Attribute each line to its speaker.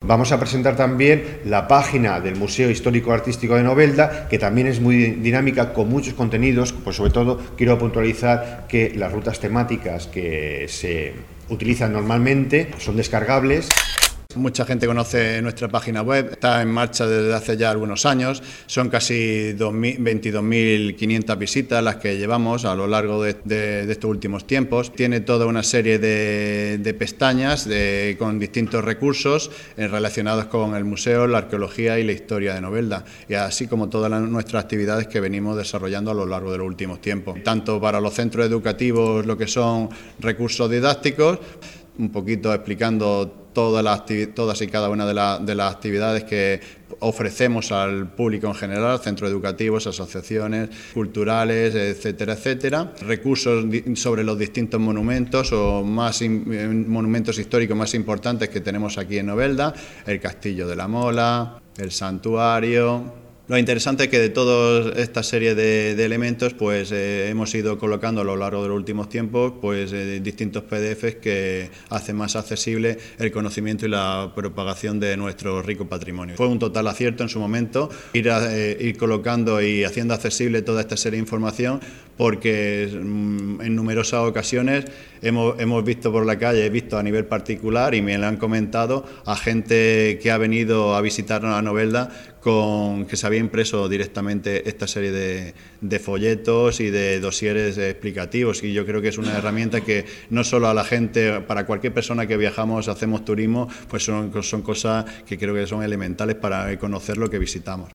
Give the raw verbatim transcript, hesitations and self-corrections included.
Speaker 1: Vamos a presentar también la página del Museo Histórico Artístico de Novelda, que también es muy dinámica, con muchos contenidos. Pues sobre todo quiero puntualizar que las rutas temáticas que se utilizan normalmente son descargables.
Speaker 2: Mucha gente conoce nuestra página web, está en marcha desde hace ya algunos años, son casi veintidós mil quinientas visitas las que llevamos a lo largo de, de, de estos últimos tiempos. Tiene toda una serie de, de pestañas de, con distintos recursos eh, relacionados con el museo, la arqueología y la historia de Novelda, y así como todas las, nuestras actividades que venimos desarrollando a lo largo de los últimos tiempos. Tanto para los centros educativos, lo que son recursos didácticos, un poquito explicando todas, las, todas y cada una de, la, de las actividades que ofrecemos al público en general, centros educativos, asociaciones culturales, etcétera, etcétera. Recursos sobre los distintos monumentos o más in, monumentos históricos más importantes que tenemos aquí en Novelda, el Castillo de la Mola, el Santuario. Lo interesante es que de toda esta serie de, de elementos pues eh, hemos ido colocando a lo largo de los últimos tiempos pues eh, distintos P D Fs que hacen más accesible el conocimiento y la propagación de nuestro rico patrimonio. Fue un total acierto en su momento ir, a, eh, ir colocando y haciendo accesible toda esta serie de información, porque mm, en numerosas ocasiones hemos, hemos visto por la calle, he visto a nivel particular y me lo han comentado a gente que ha venido a visitarnos a Novelda con que se había impreso directamente esta serie de, de folletos y de dosieres explicativos, y yo creo que es una herramienta que no solo a la gente, para cualquier persona que viajamos, hacemos turismo, pues son, son cosas que creo que son elementales para conocer lo que visitamos.